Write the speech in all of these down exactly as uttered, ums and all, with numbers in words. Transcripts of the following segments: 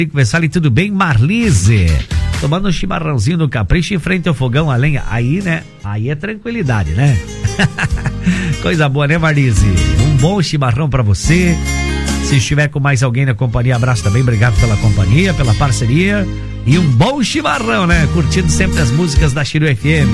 Conversar, tudo bem? Marlise, tomando um chimarrãozinho no Capricho em frente ao fogão a lenha. Aí, né? Aí é tranquilidade, né? Coisa boa, né, Marlise? Um bom chimarrão pra você. Se estiver com mais alguém na companhia, abraço também. Obrigado pela companhia, pela parceria. E um bom chimarrão, né? Curtindo sempre as músicas da Xiru F M.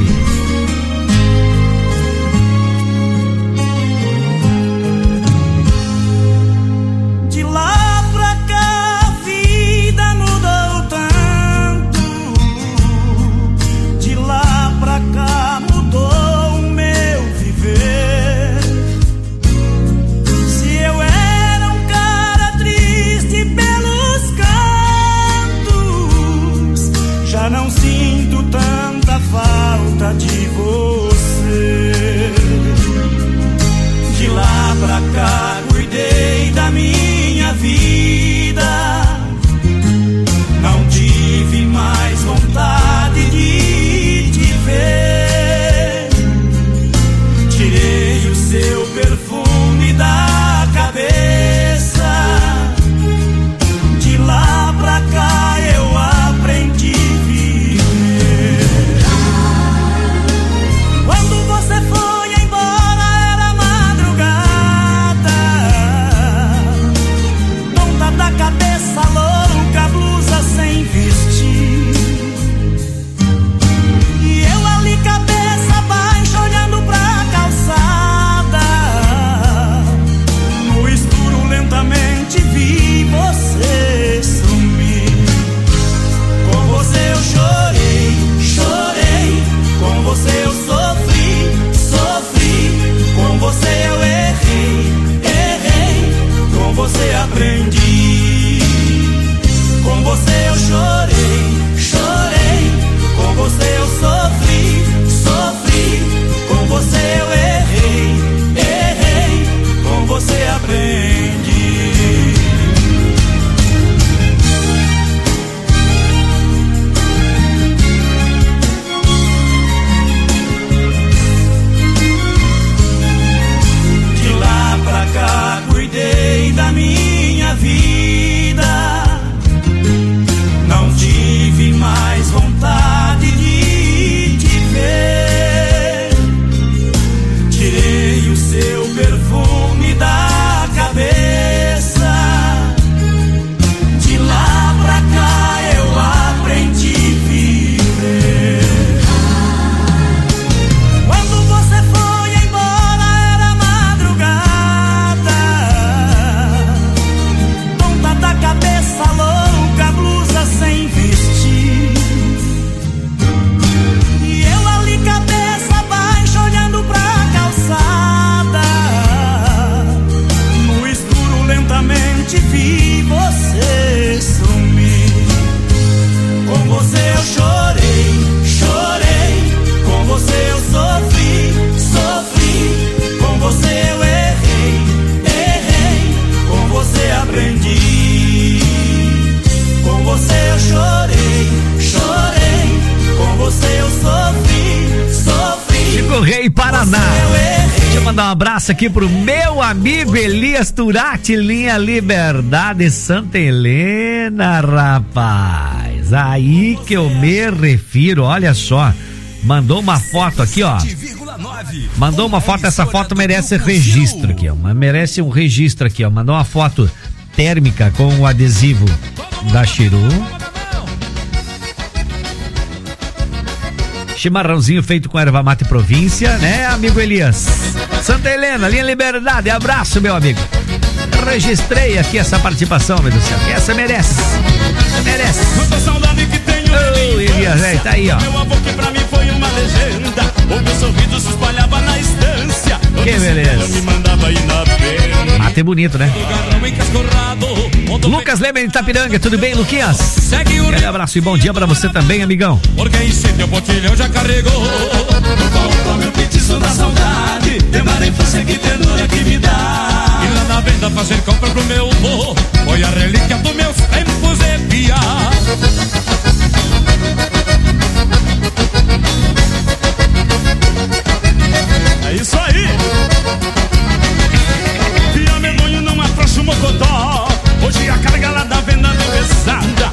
mandar um abraço aqui pro meu amigo Elias Turati, linha Liberdade Santa Helena, rapaz. Aí que eu me refiro, olha só. Mandou uma foto aqui, ó. Mandou uma foto, essa foto merece registro aqui, ó. Merece um registro aqui, ó. Mandou uma foto térmica com o adesivo da Xiru. Chimarrãozinho feito com erva mate província, né, amigo Elias? Santa Helena, linha Liberdade, abraço, meu amigo. Registrei aqui essa participação, meu Deus do céu. Essa merece. Merece. Ô, Elias, é, tá aí, ó. Meu avô que pra mim foi uma legenda. O meu sorriso se espalhava na estância. Que beleza. Me mandava ir na pena. Mate bonito, né? Lucas Leme de Itapiranga, tudo bem, Luquinhas? Aquele abraço e bom dia pra você também, amigão. Porque incêndio o botilhão já carregou. No palco meu petiço da saudade. Tem uma infância que ternura que me dá. E lá na venda fazer compra pro meu vô. Foi a relíquia dos meus tempos de pia. É isso aí. Pia medonho não afrouxa o mocotó. Hoje a carga lá da venda deu pesada.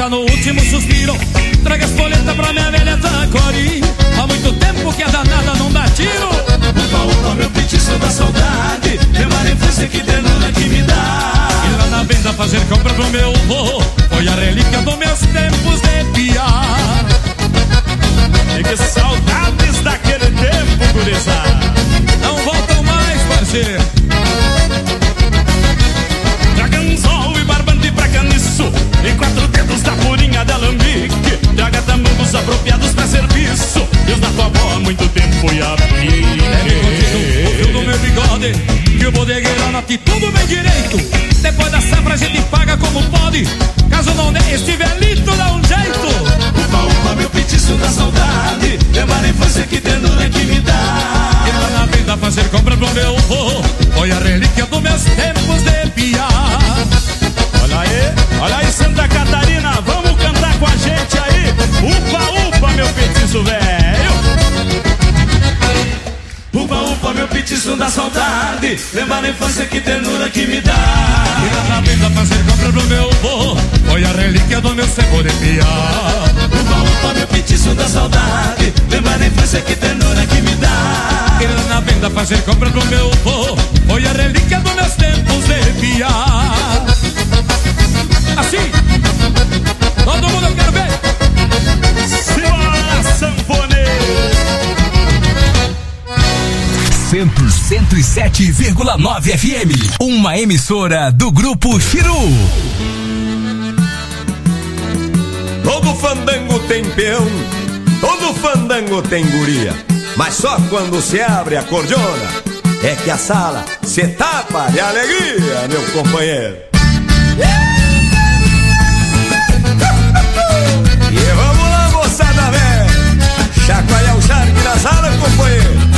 tá no último suspiro. Traga as folhetas pra minha velha Taquari. Há muito tempo que a danada não dá tiro. Upa, upa, meu petiço da saudade. Memória infância que ternura que me dá. E lá na venda fazer compra pro meu vô foi a relíquia dos meus tempos de piar. E que saudades daquele tempo, gurizada. Não voltam mais, parceiro. Traga anzol e barbante pra caniço e quatro dedos da purinha de alambique. Traga tambangos apropriados pra serviço e os da tua avó há muito tempo e a pique. Leve contigo o fio do meu bigode, que o bodegueiro anote tudo bem direito. Depois da safra a gente paga como pode. Caso não nem estiver lito, dá um jeito. Upa, upa, meu petiço da saudade. Levar a infância que ternura que me dá. E lá na venda fazer compra pro meu vô foi a relíquia dos meus tempos de piar. Olha aí, olha aí Santa Catarina, vamos cantar com a gente aí. Upa, upa, meu petiço velho. Upa, upa, meu petiço da saudade. Lembrar a infância que ternura que me dá. E lá na venda fazer compra pro meu vô foi a relíquia do meu tempo de piar. Upa, upa, meu petiço da saudade. Lembrar a infância que ternura que me dá. E lá na venda fazer compra pro meu vô foi a relíquia dos meus tempos de piar. Assim, todo mundo eu quero ver. Simbora, sanfoneiro. cento e sete vírgula nove F M, uma emissora do Grupo Chiru. Todo fandango tem peão, todo fandango tem guria, mas só quando se abre a cordiona é que a sala se tapa de alegria, meu companheiro. E vamos lá, moçada velha, chacoalhar o charque na sala, companheiro.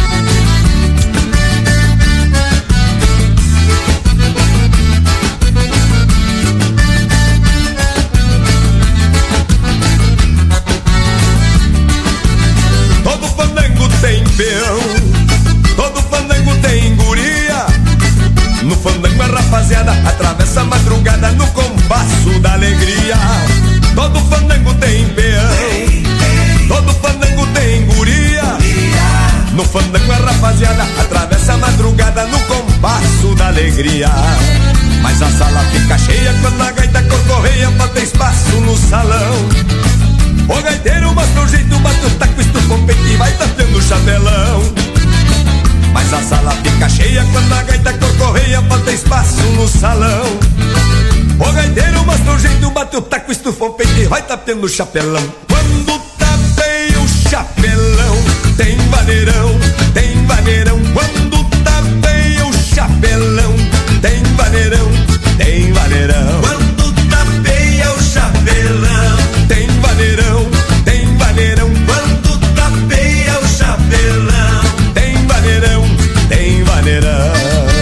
Todo fandango tem peão, todo fandango tem guria. No fandango a rapaziada atravessa a madrugada no compasso da alegria. Todo fandango tem peão, todo fandango tem guria. No fandango a rapaziada atravessa a madrugada no compasso da alegria. Mas a sala fica cheia quando a gaita corcorreia pra ter espaço no salão. O gaiteiro mostra o jeito, bate o taco, estufa o peito e vai tapeando o chapelão. Mas a sala fica cheia quando a gaita corcorreia pra ter espaço no salão. O gaiteiro mostra o jeito, bate o taco, estufa o peito e vai tapeando o chapelão. Quando tapeia o chapelão, tem vaneirão, tem vaneirão. Quando tapeia o chapelão, tem vaneirão, tem vaneirão. Quando tapeia o chapelão, tem vaneirão, tem vaneirão. Quando tapeia o chapelão, tem vaneirão, tem vaneirão.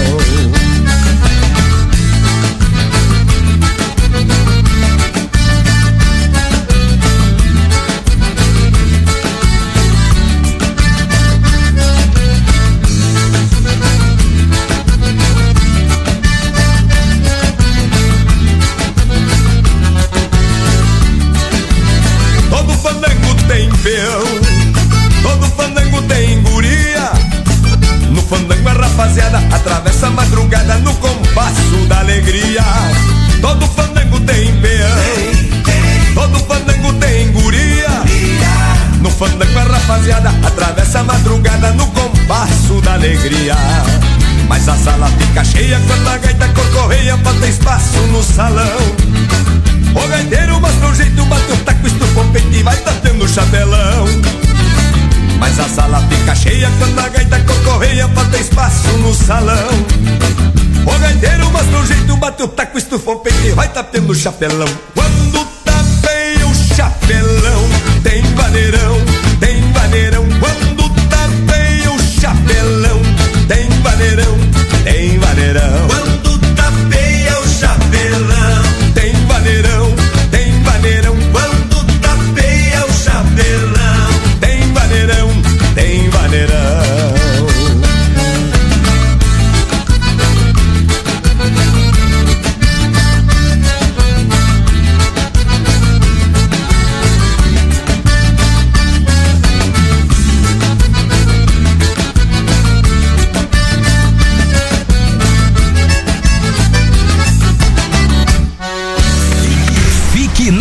Tem peão, todo fandango tem guria. No fandango a rapaziada atravessa a madrugada no compasso da alegria. Todo fandango tem peão, todo fandango tem guria. No fandango a rapaziada atravessa a madrugada no compasso da alegria. Mas a sala fica cheia quando a gaita corcorreia pra ter espaço no salão. O gaiteiro mostra o jeito, bate o taco, estufa o peito e vai tapeando o chapelão. Mas a sala fica cheia quando a gaita corcorreia pra ter espaço no salão. O gaiteiro mostra o jeito, bate o taco, estufa o peito e vai tapeando o chapelão. Quando tapeia o chapelão, tem vaneirão, tem vaneirão. Quando tapeia o chapelão, tem vaneirão, tem vaneirão. Quando tapeia o chapelão, tem vaneirão, tem vaneirão. Quando tapeia o chapelão, tem vaneirão, tem vaneirão.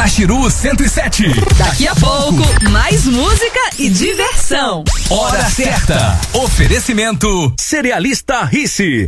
na Chiru cento e sete. Daqui a pouco, mais música e diversão. Hora certa. Oferecimento Cerealista Risse.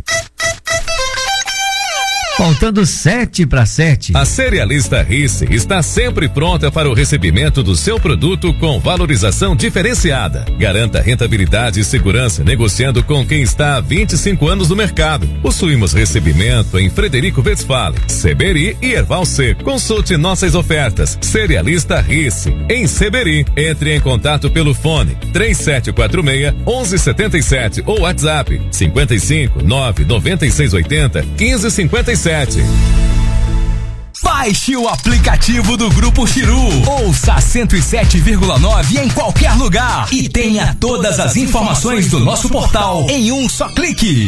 Faltando sete para sete. A Cerealista Risse está sempre pronta para o recebimento do seu produto com valorização diferenciada. Garanta rentabilidade e segurança negociando com quem está há vinte e cinco anos no mercado. Possuímos recebimento em Frederico Westphalen, Seberi e Erval C. Consulte nossas ofertas. Cerealista Risse, em Seberi. Entre em contato pelo fone três sete quatro seis, um um sete sete ou WhatsApp cinquenta e cinco, nove, noventa e seis, oitenta, quinze, cinquenta e sete. Baixe o aplicativo do Grupo Chiru. Ouça cento e sete vírgula nove em qualquer lugar e tenha todas as informações do nosso portal em um só clique.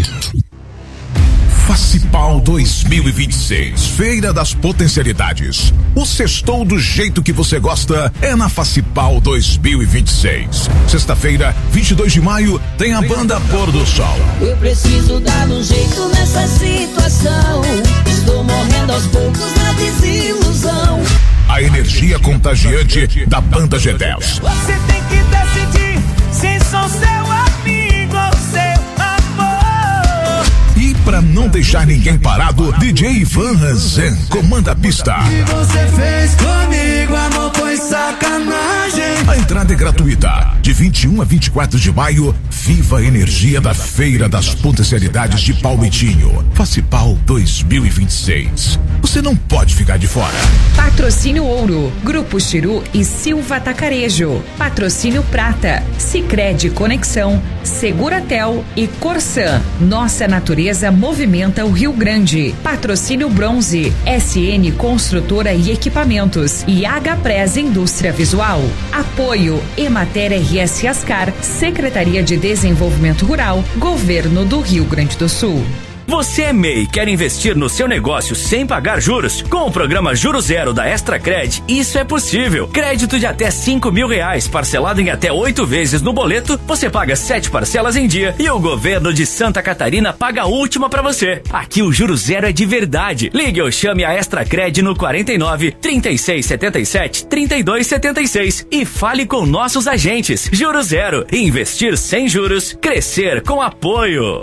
Facipal dois mil e vinte e seis, Feira das Potencialidades. O sextou do jeito que você gosta é na Facipal dois mil e vinte e seis. Sexta-feira, vinte e dois de maio, tem a banda Pôr do Sol. Eu preciso dar um jeito nessa situação. Estou morrendo aos poucos na desilusão. A energia contagiante da banda G dez. Você tem que decidir se sou seu amigo ou seu amor. E pra não deixar ninguém parado, D J Ivan Ranzan comanda a pista. O que você fez comigo, amor, foi sacanagem. A entrada é gratuita. De vinte e um a vinte e quatro de maio, viva a energia da Feira das Potencialidades de Palmitinho. Facipal dois mil e vinte e seis. Você não pode ficar de fora. Patrocínio Ouro, Grupo Chiru e Silva Tacarejo. Patrocínio Prata, Sicredi Conexão, Seguratel e Corsan. Nossa natureza movimenta o Rio Grande. Patrocínio Bronze, S N Construtora e Equipamentos e H-Pres Indústria Visual. Apoio Emater R S Ascar, Secretaria de Desenvolvimento Rural, Governo do Rio Grande do Sul. Você é M E I e quer investir no seu negócio sem pagar juros? Com o programa Juro Zero da Extracred, isso é possível. Crédito de até cinco mil reais, parcelado em até oito vezes no boleto, você paga sete parcelas em dia e o governo de Santa Catarina paga a última pra você. Aqui o Juro Zero é de verdade. Ligue ou chame a Extracred no quarenta e nove, trinta e seis, setenta e sete, trinta e dois, setenta e seis e fale com nossos agentes. Juro Zero, investir sem juros, crescer com apoio.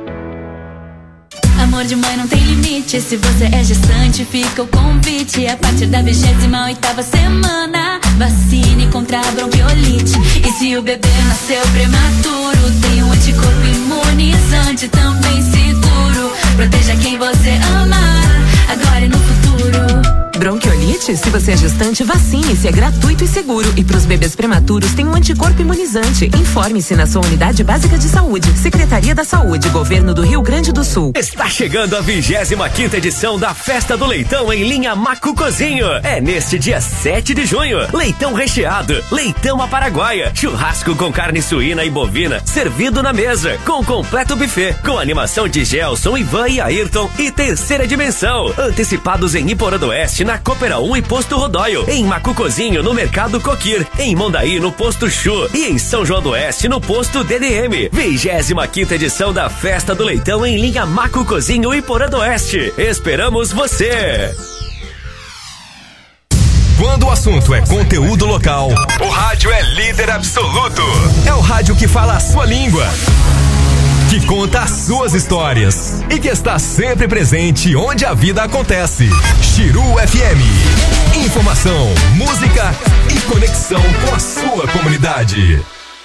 Amor de mãe não tem limite. Se você é gestante, fica o convite. A partir da vigésima oitava semana, vacine contra a bronquiolite. E se o bebê nasceu prematuro, tem um anticorpo imunizante também seguro. Proteja quem você amar, agora e no futuro. Bronquiolite? Se você é gestante, vacine-se, é gratuito e seguro. E para os bebês prematuros tem um anticorpo imunizante. Informe-se na sua unidade básica de saúde. Secretaria da Saúde, Governo do Rio Grande do Sul. Está chegando a vigésima quinta edição da Festa do Leitão em linha Macucozinho. É neste dia sete de junho. Leitão recheado, leitão à paraguaia, churrasco com carne suína e bovina, servido na mesa, com completo buffet, com animação de Gelson, Ivan e Ayrton e Terceira Dimensão. Antecipados em Iporã do Oeste, na Coopera um e Posto Rodóio, em Macucozinho no Mercado Coquir, em Mondaí no Posto Chu e em São João do Oeste no Posto D D M. vigésima quinta edição da Festa do Leitão em linha Macucozinho e Iporã do Oeste. Esperamos você! Quando o assunto é conteúdo local, o rádio é líder absoluto. É o rádio que fala a sua língua, que conta as suas histórias e que está sempre presente onde a vida acontece. Chiru F M. Informação, música e conexão com a sua comunidade.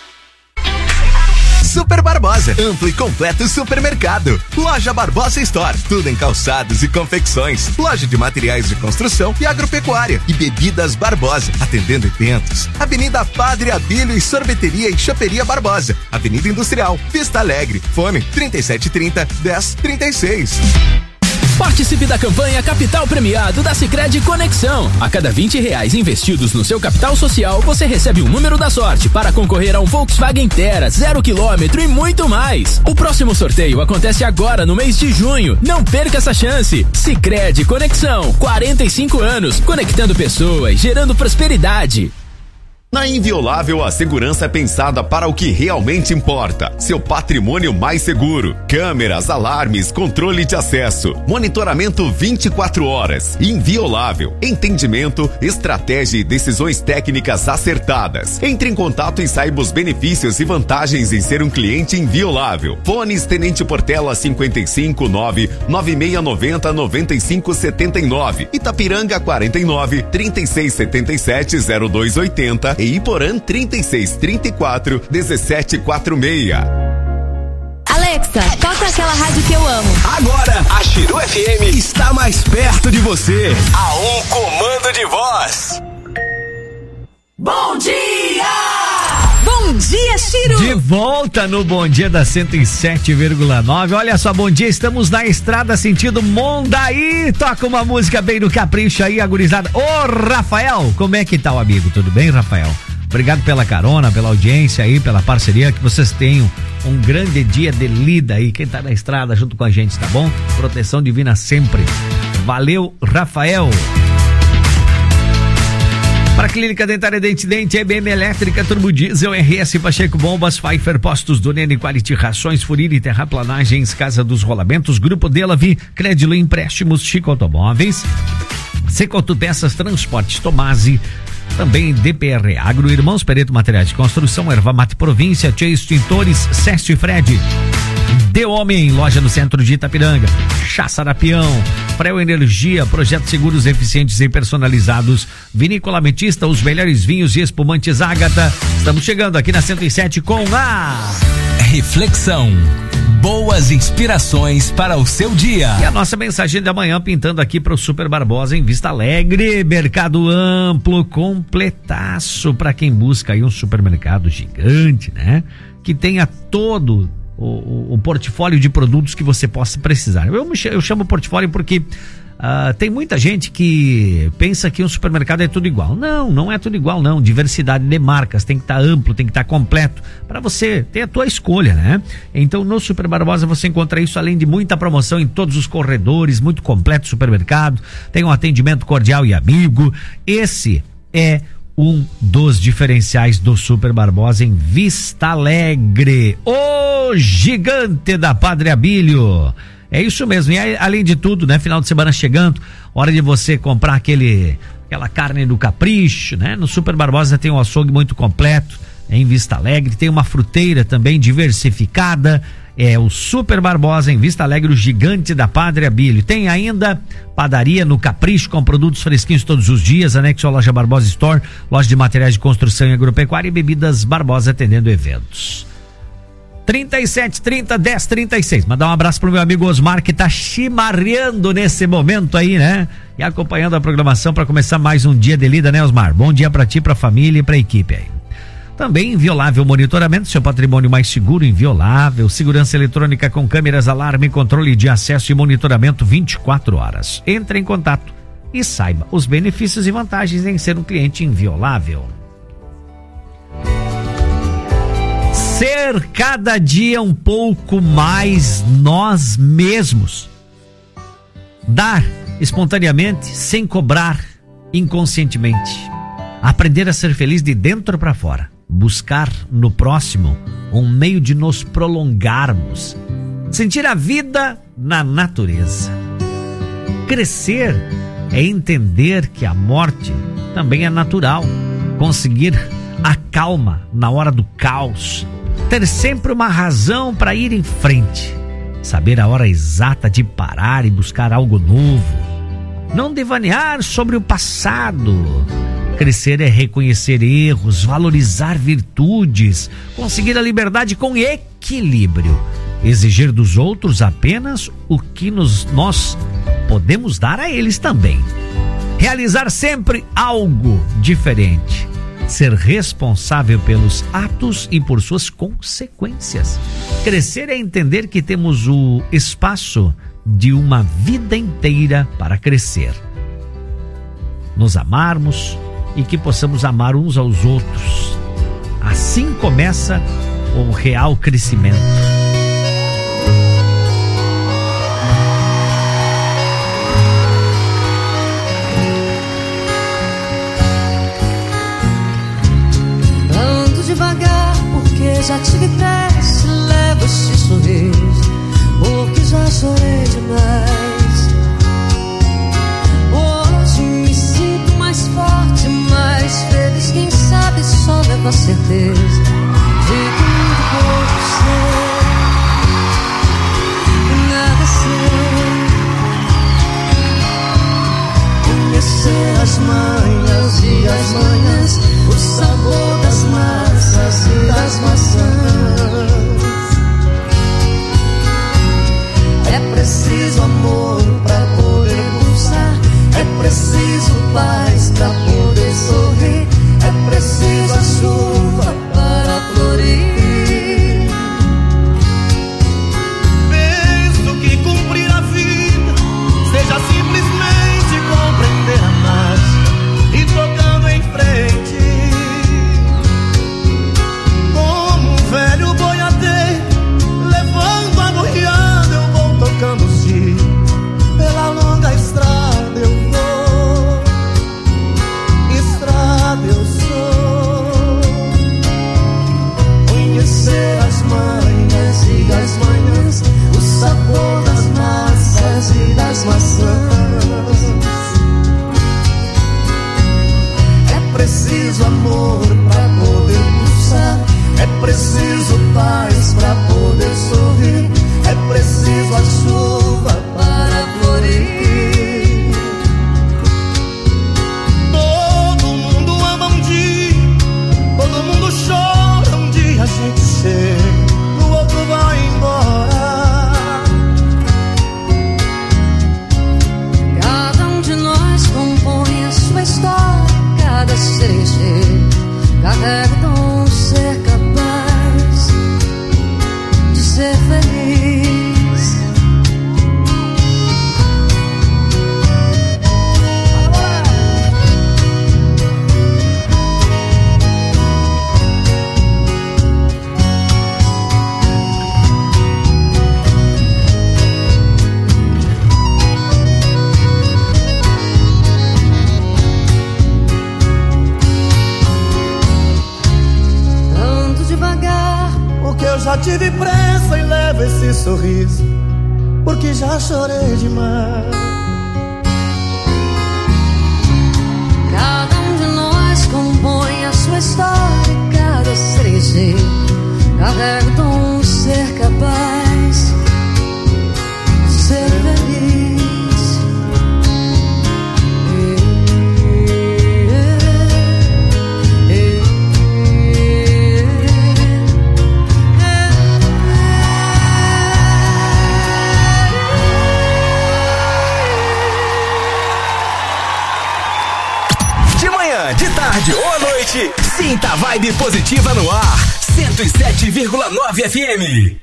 Super Barbosa, amplo e completo supermercado. Loja Barbosa Store, tudo em calçados e confecções. Loja de materiais de construção e agropecuária. E Bebidas Barbosa, atendendo eventos. Avenida Padre Abílio e Sorveteria e Choperia Barbosa. Avenida Industrial, Vista Alegre. Fone trinta e sete trinta, dez trinta e seis. Participe da campanha Capital Premiado da Sicredi Conexão. A cada vinte reais investidos no seu capital social, você recebe um número da sorte para concorrer a um Volkswagen Terra, zero quilômetro e muito mais. O próximo sorteio acontece agora no mês de junho. Não perca essa chance. Sicredi Conexão, quarenta e cinco anos, conectando pessoas, gerando prosperidade. Na Inviolável, a segurança é pensada para o que realmente importa. Seu patrimônio mais seguro. Câmeras, alarmes, controle de acesso. Monitoramento vinte e quatro horas. Inviolável. Entendimento, estratégia e decisões técnicas acertadas. Entre em contato e saiba os benefícios e vantagens em ser um cliente Inviolável. Fones Tenente Portela cinquenta e cinco, nove nove seis nove zero, nove cinco sete nove. Itapiranga quarenta e nove, trinta e seis setenta e sete, zero dois oitenta. E Iporã trinta e seis trinta e quatro, dezessete quarenta e seis. Alexa, toca aquela rádio que eu amo. Agora, a Chiru F M está mais perto de você. A um comando de voz. Bom dia! Bom dia, Chiru! De volta no Bom Dia da cento e sete vírgula nove. Olha só, bom dia, estamos na estrada sentido Mondaí. Toca uma música bem no capricho aí, agorizada. Ô, Rafael, como é que tá o amigo? Tudo bem, Rafael? Obrigado pela carona, pela audiência aí, pela parceria, que vocês tenham um grande dia de lida aí, quem tá na estrada junto com a gente, tá bom? Proteção divina sempre. Valeu, Rafael. Para a Clínica Dentária Dente Dente, E B M Elétrica, Turbo Diesel, R S Pacheco Bombas, Pfeiffer Postos do Nene, Quality Rações, Furiri Terraplanagens, Casa dos Rolamentos, Grupo Delavi, Crédito Empréstimos, Chico Automóveis, Secoto Peças, Transportes Tomasi, também D P R Agro, Irmãos Pereto Materiais de Construção, Ervamate Província, Tia Extintores, Seste Fred, De Homem, loja no centro de Itapiranga, Chá Sarapião, Freo Energia, projetos seguros, eficientes e personalizados, Vinícola Ametista, os melhores vinhos e espumantes Ágata. Estamos chegando aqui na cento e sete com a Reflexão. Boas inspirações para o seu dia. E a nossa mensagem da manhã pintando aqui para o Super Barbosa em Vista Alegre, mercado amplo, completaço para quem busca aí um supermercado gigante, né? Que tenha todo o, o, o portfólio de produtos que você possa precisar. Eu, eu chamo portfólio porque Uh, tem muita gente que pensa que um supermercado é tudo igual. Não, não é tudo igual não. Diversidade de marcas, tem que estar tá amplo, tem que estar tá completo para você ter a tua escolha, né? Então no Super Barbosa você encontra isso, além de muita promoção em todos os corredores, muito completo supermercado, tem um atendimento cordial e amigo. Esse é um dos diferenciais do Super Barbosa em Vista Alegre, o gigante da Padre Abílio. É isso mesmo, e aí, além de tudo, né, final de semana chegando, hora de você comprar aquele, aquela carne do capricho, né? No Super Barbosa tem um açougue muito completo, em Vista Alegre, tem uma fruteira também diversificada, é o Super Barbosa em Vista Alegre, o gigante da Padre Abílio. Tem ainda padaria no Capricho com produtos fresquinhos todos os dias, anexo à loja Barbosa Store, loja de materiais de construção e agropecuária e bebidas Barbosa atendendo eventos. trinta e sete, trinta, dez, trinta e seis. Mandar um abraço pro meu amigo Osmar, que tá chimarreando nesse momento aí, né? E acompanhando a programação para começar mais um dia de lida, né, Osmar? Bom dia pra ti, pra família e pra equipe aí. Também Inviolável Monitoramento, seu patrimônio mais seguro, Inviolável. Segurança eletrônica com câmeras, alarme, controle de acesso e monitoramento vinte e quatro horas. Entre em contato e saiba os benefícios e vantagens em ser um cliente Inviolável. Ser cada dia um pouco mais nós mesmos. Dar espontaneamente, sem cobrar inconscientemente. Aprender a ser feliz de dentro para fora. Buscar no próximo um meio de nos prolongarmos. Sentir a vida na natureza. Crescer é entender que a morte também é natural. Conseguir a calma na hora do caos. Ter sempre uma razão para ir em frente. Saber a hora exata de parar e buscar algo novo. Não devanear sobre o passado. Crescer é reconhecer erros, valorizar virtudes, conseguir a liberdade com equilíbrio. Exigir dos outros apenas o que nos, nós podemos dar a eles também. Realizar sempre algo diferente. Ser responsável pelos atos e por suas consequências. Crescer é entender que temos o espaço de uma vida inteira para crescer. Nos amarmos e que possamos amar uns aos outros. Assim começa o real crescimento. já tive pressa, levo esse sorriso, porque já chorei demais. Hoje me sinto mais forte, mais feliz. Quem sabe só levo a certeza de que muito pouco sei e nada sei. Conhecer as manhas e as manhãs, o sabor das massas e das maçãs. É preciso amor pra poder pulsar, é preciso paz pra poder sorrir, é preciso a chuva para florir. Penso que cumprir a vida seja simplesmente compreender a marcha e tocando em frente, como um velho boiadeiro levando a boiada. Eu vou tocando sim, pela longa estrada eu vou, estrada eu sou. Conhecer as manhas e as manhãs, o sabor das massas e das maçãs. É preciso amor pra poder pulsar, é preciso paz pra poder sorrir, é preciso a chuva para florir. Todo mundo ama um dia, todo mundo chora um dia. A gente chega, o outro vai embora. Cada um de nós compõe a sua história, cada cerejeiro carrega o dom de ser capaz de ser feliz. Ando devagar, Porque eu já tive pressa e levo esse sorriso, porque já chorei demais. cada um de nós compõe a sua história, cada cerejeiro carrega o dom de ser capaz de ser feliz. De manhã, de tarde ou à noite, sinta a vibe positiva no ar. cento e sete vírgula nove F M.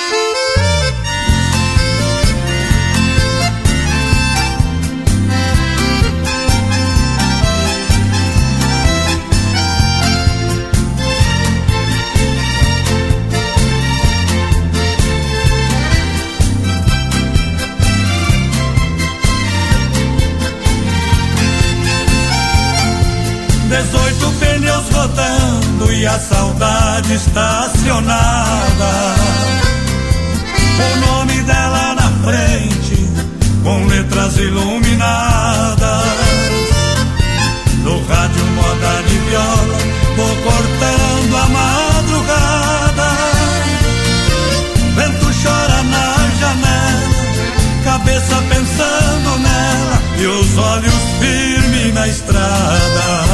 Dezoito pneus rodando e a saudade estacionada. O nome dela na frente, com letras iluminadas. No rádio moda de viola, vou cortando a madrugada. Vento chora na janela, cabeça pensando nela e os olhos firmes na estrada.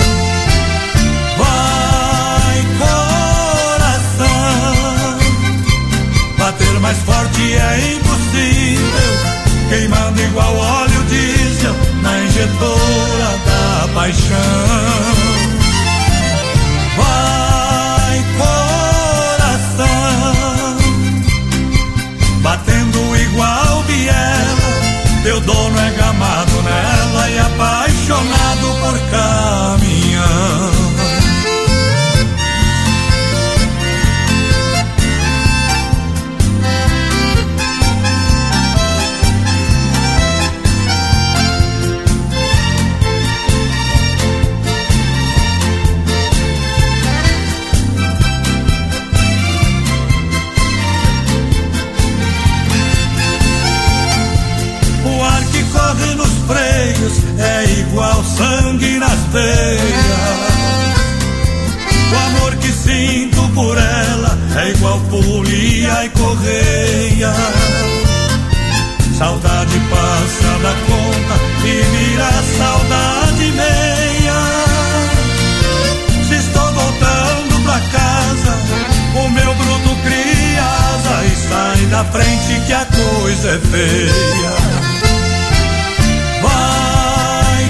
Vai, coração, bater mais forte é impossível, queimando igual óleo diesel na injetora da paixão. Vai, coração, batendo igual biela, teu dono é gamado nela e apaixonado por caminhão. correia. Saudade passa da conta e vira saudade meia. Se estou voltando pra casa, o meu bruto cria asa e sai da frente que a coisa é feia. Vai,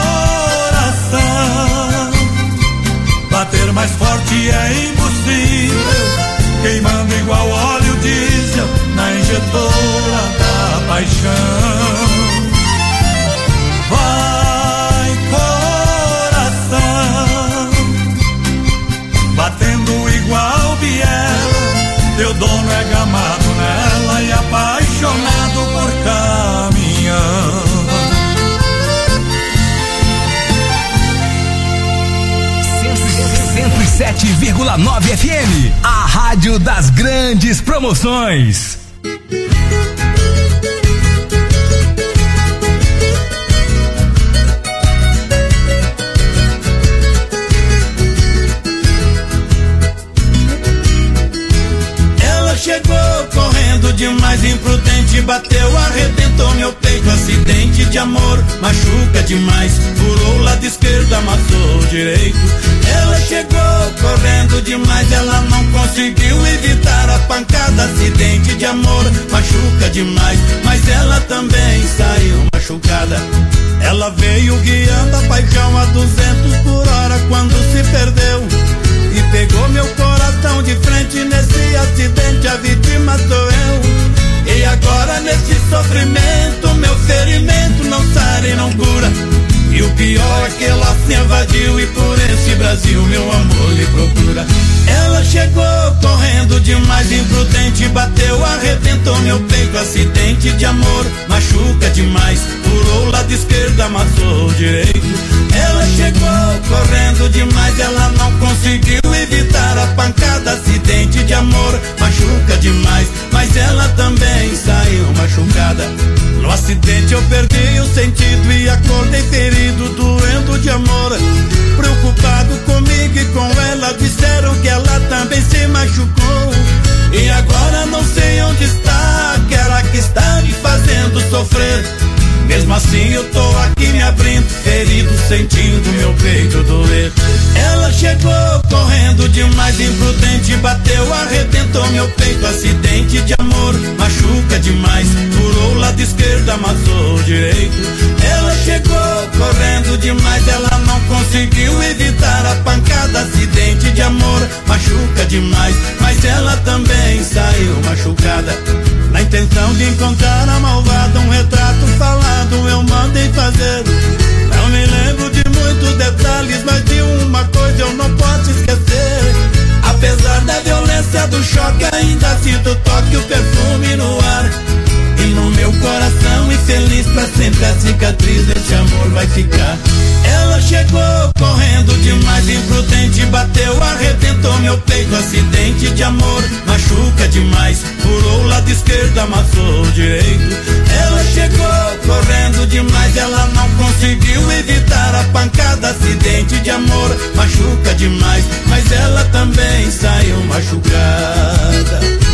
coração, bater mais forte é impossível, queimando igual óleo diesel na injetora da paixão. Vai, coração, batendo igual biela, teu dono é gamado nela e apaixonado por caminhão. cento e sete vírgula nove F M, a rádio das grandes promoções. Ela chegou correndo demais, imprudente, bateu, arrebentou meu peito, acidente de amor, machuca demais, furou o lado esquerdo, amassou o direito. Ela chegou correndo demais, ela não conseguiu evitar a pancada, acidente de amor, machuca demais, mas ela também saiu machucada. Ela veio guiando a paixão a duzentos por hora quando se perdeu e pegou meu coração de frente. Nesse acidente a vítima sou eu, e agora nesse sofrimento meu ferimento não sara e não cura. E o pior é que ela se evadiu e por esse Brasil meu amor lhe procura. Ela chegou correndo demais, imprudente, bateu, arrebentou meu peito, acidente de amor, machuca demais, furou o lado esquerdo, amassou o direito. Ela chegou correndo demais, ela não conseguiu evitar a pancada, acidente de amor, machuca demais, mas ela também saiu machucada. No acidente eu perdi o sentido e acordei ferido, doendo de amor, preocupado comigo e com ela, disseram que ela também se machucou. E agora não sei onde está aquela que está me fazendo sofrer. Mesmo assim eu tô aqui me abrindo, ferido, sentindo meu peito doer. Ela chegou correndo demais, imprudente, bateu, arrebentou meu peito, acidente de amor, machuca demais, furou o lado esquerdo, amassou o direito. Ela chegou correndo demais, ela não conseguiu evitar a pancada, acidente de amor, machuca demais, mas ela também saiu machucada. Na intenção de encontrar a malvada, um retrato falado eu mandei fazer. Não me lembro de muitos detalhes, mas de uma coisa eu não posso esquecer. Apesar da violência do choque, ainda sinto toque, o perfume no ar. E no meu coração infeliz pra sempre a cicatriz desse amor vai ficar. Ela chegou correndo demais, imprudente, bateu, arrebentou meu peito, acidente de amor, machuca demais, furou o lado esquerdo, amassou o direito. Ela chegou correndo demais, ela não conseguiu evitar a pancada, acidente de amor, machuca demais, mas ela também saiu machucada.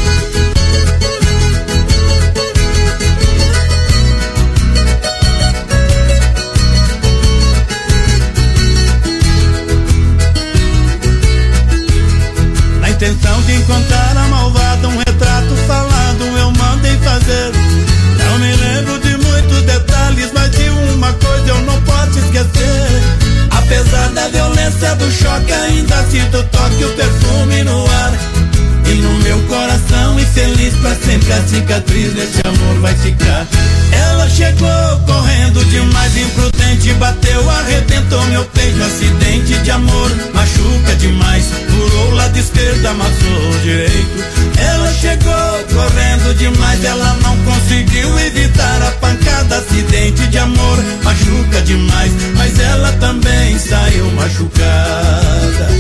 Intenção de encontrar a malvada, um retrato falado eu mandei fazer. Não me lembro de muitos detalhes, mas de uma coisa eu não posso esquecer. Apesar da violência do choque, ainda sinto toque, o perfume no ar. E no meu coração infeliz pra sempre a cicatriz desse amor vai ficar. Ela chegou correndo demais, imprudente, bateu, arrebentou meu peito, acidente de amor, machuca demais, furou o lado esquerdo, amassou o direito. Ela chegou correndo demais, ela não conseguiu evitar a pancada, acidente de amor, machuca demais, mas ela também saiu machucada.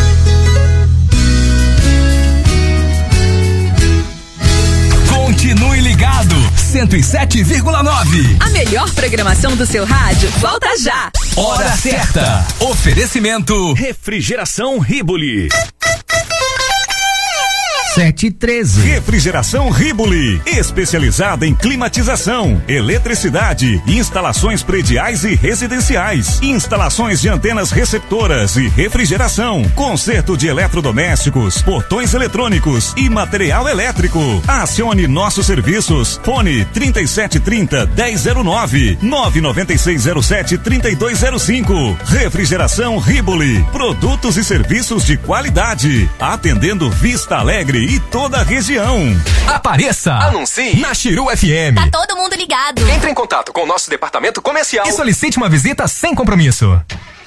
Continue ligado, cento e sete vírgula nove. A melhor programação do seu rádio volta já. Hora certa. Oferecimento Refrigeração Riboli. sete treze. Refrigeração Ribuli, especializada em climatização, eletricidade, instalações prediais e residenciais, instalações de antenas receptoras e refrigeração, conserto de eletrodomésticos, portões eletrônicos e material elétrico. Acione nossos serviços. Fone trinta e sete trinta, dez zero nove, nove nove seis zero sete, trinta e dois zero cinco. Refrigeração Ribuli, produtos e serviços de qualidade, atendendo Vista Alegre e toda a região. Apareça! Anuncie na Chiru F M. Tá todo mundo ligado. Entre em contato com o nosso departamento comercial e solicite uma visita sem compromisso.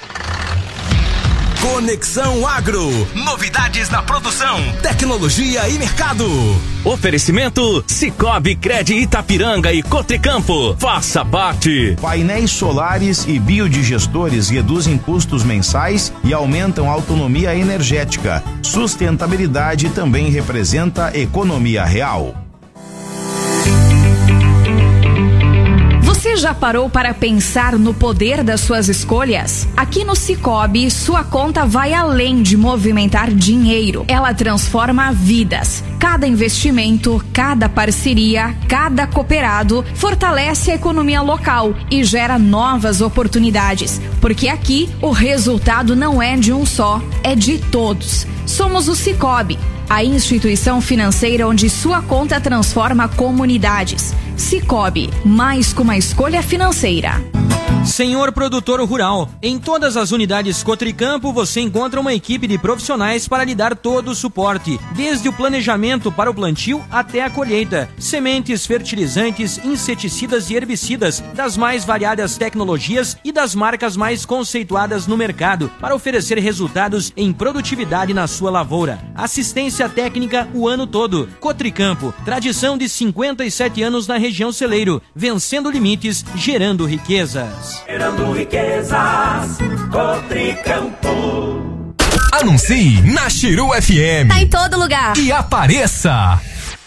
Conexão Agro. Novidades na produção, tecnologia e mercado. Oferecimento Cicobi Cred Itapiranga e Cotricampo. Faça parte. Painéis solares e biodigestores reduzem custos mensais e aumentam a autonomia energética. Sustentabilidade também representa economia real. Você já parou para pensar no poder das suas escolhas? Aqui no Cicobi, sua conta vai além de movimentar dinheiro. Ela transforma vidas. Cada investimento, cada parceria, cada cooperado fortalece a economia local e gera novas oportunidades. Porque aqui o resultado não é de um só, é de todos. Somos o Cicobi, a instituição financeira onde sua conta transforma comunidades. Cicobi, mais que uma escolha financeira. Senhor produtor rural, em todas as unidades Cotricampo você encontra uma equipe de profissionais para lhe dar todo o suporte, desde o planejamento para o plantio até a colheita. Sementes, fertilizantes, inseticidas e herbicidas das mais variadas tecnologias e das marcas mais conceituadas no mercado para oferecer resultados em produtividade na sua lavoura. Assistência técnica o ano todo. Cotricampo, tradição de cinquenta e sete anos na região celeiro, vencendo limites, gerando riquezas. Gerando riquezas, Cotricampo. Anuncie na Chiru F M. Tá em todo lugar. E apareça!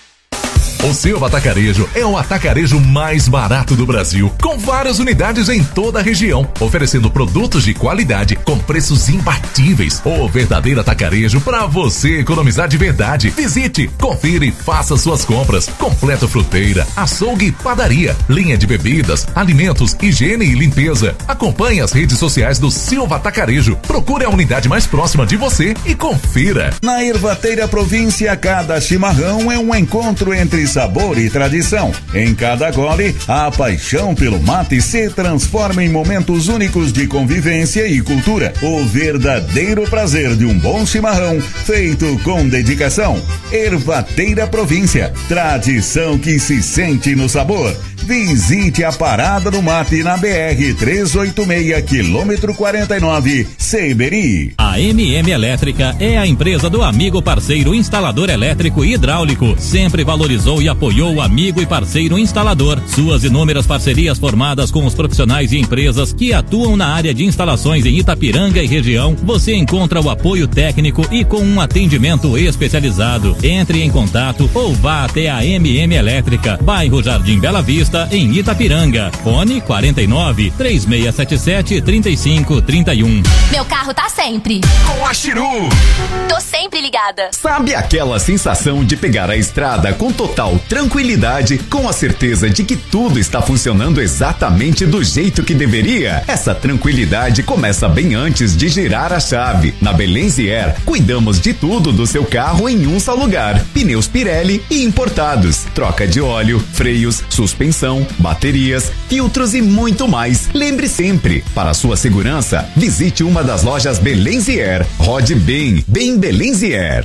O Silva Atacarejo é o atacarejo mais barato do Brasil, com várias unidades em toda a região, oferecendo produtos de qualidade com preços imbatíveis. O verdadeiro atacarejo para você economizar de verdade. Visite, confira e faça suas compras. Completo fruteira, açougue e padaria, linha de bebidas, alimentos, higiene e limpeza. Acompanhe as redes sociais do Silva Atacarejo. Procure a unidade mais próxima de você e confira. Na Ervateira Província, cada chimarrão é um encontro entre sabor e tradição. Em cada gole, a paixão pelo mate se transforma em momentos únicos de convivência e cultura. O verdadeiro prazer de um bom chimarrão feito com dedicação. Ervateira Província, tradição que se sente no sabor. Visite a Parada do Mate na B R trezentos e oitenta e seis, quilômetro quarenta e nove, Seberi. A M M Elétrica é a empresa do amigo, parceiro, instalador elétrico e hidráulico. Sempre valorizou e apoiou o amigo e parceiro instalador. Suas inúmeras parcerias formadas com os profissionais e empresas que atuam na área de instalações em Itapiranga e região, você encontra o apoio técnico e com um atendimento especializado. Entre em contato ou vá até a M M Elétrica, bairro Jardim Bela Vista, em Itapiranga. Fone quarenta e nove, três seis sete sete, trinta e cinco, trinta e um. Meu carro tá sempre com a Chiru. Tô sempre ligada. Sabe aquela sensação de pegar a estrada com total tranquilidade, com a certeza de que tudo está funcionando exatamente do jeito que deveria? Essa tranquilidade começa bem antes de girar a chave. Na Belenzier, cuidamos de tudo do seu carro em um só lugar. Pneus Pirelli e importados, troca de óleo, freios, suspensão, baterias, filtros e muito mais. Lembre sempre, para sua segurança, visite uma das lojas Belenzier. Rode bem, bem Belenzier.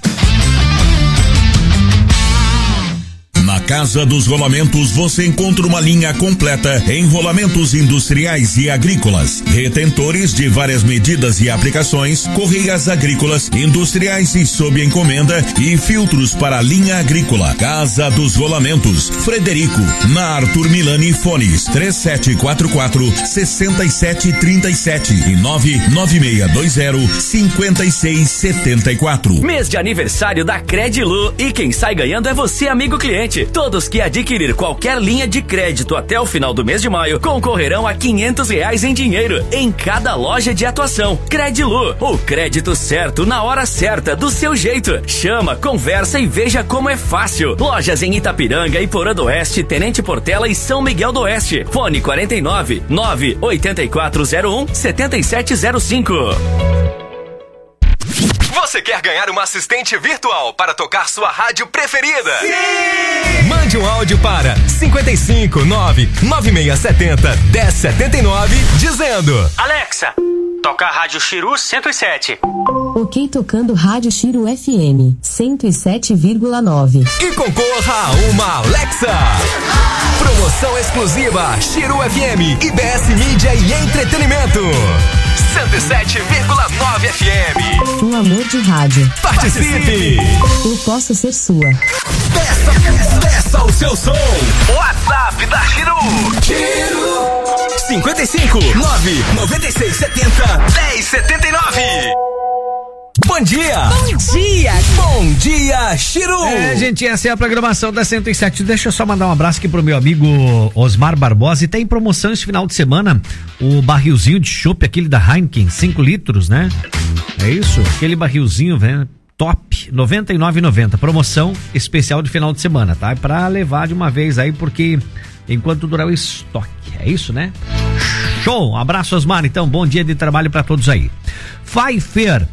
Na Casa dos Rolamentos você encontra uma linha completa em rolamentos industriais e agrícolas, retentores de várias medidas e aplicações, correias agrícolas, industriais e sob encomenda e filtros para a linha agrícola. Casa dos Rolamentos, Frederico, na Arthur Milani, fones três sete quatro quatro, seis sete três sete e nove nove seis dois zero, cinco seis sete quatro. Mês de aniversário da Credilu e quem sai ganhando é você, amigo cliente. sete. Todos que adquirir qualquer linha de crédito até o final do mês de maio concorrerão a quinhentos reais em dinheiro em cada loja de atuação. Credilu, o crédito certo na hora certa, do seu jeito. Chama, conversa e veja como é fácil. Lojas em Itapiranga, Iporã do Oeste, Tenente Portela e São Miguel do Oeste. Fone quarenta e nove, nove oito quatro zero um, sete sete zero cinco. Você quer ganhar uma assistente virtual para tocar sua rádio preferida? Sim! Mande um áudio para cinco cinco nove nove seis sete zero um zero sete nove dizendo: Alexa, toca a Rádio Chiru cento e sete. Ok, tocando Rádio Chiru F M cento e sete vírgula nove. E concorra a uma Alexa! Promoção exclusiva Chiru F M, I B S Mídia e Entretenimento. cento e sete vírgula nove F M. Um amor de rádio. Participe! Eu posso ser sua. Peça, peça o seu som. WhatsApp da Chiru. Chiru. cinco cinco nove nove seis sete zero um zero sete nove. Bom dia! Bom dia! Bom dia, Chiru! É, gente, essa é a programação da cento e sete. Deixa eu só mandar um abraço aqui pro meu amigo Osmar Barbosa. E tá em promoção esse final de semana o barrilzinho de chopp, aquele da Heineken, cinco litros, né? É isso? Aquele barrilzinho, velho, top, noventa e nove reais e noventa centavos. Promoção especial de final de semana, tá? É pra levar de uma vez aí, porque enquanto durar o estoque. É isso, né? Show! Um abraço, Osmar. Então, bom dia de trabalho pra todos aí. Pfeiffer,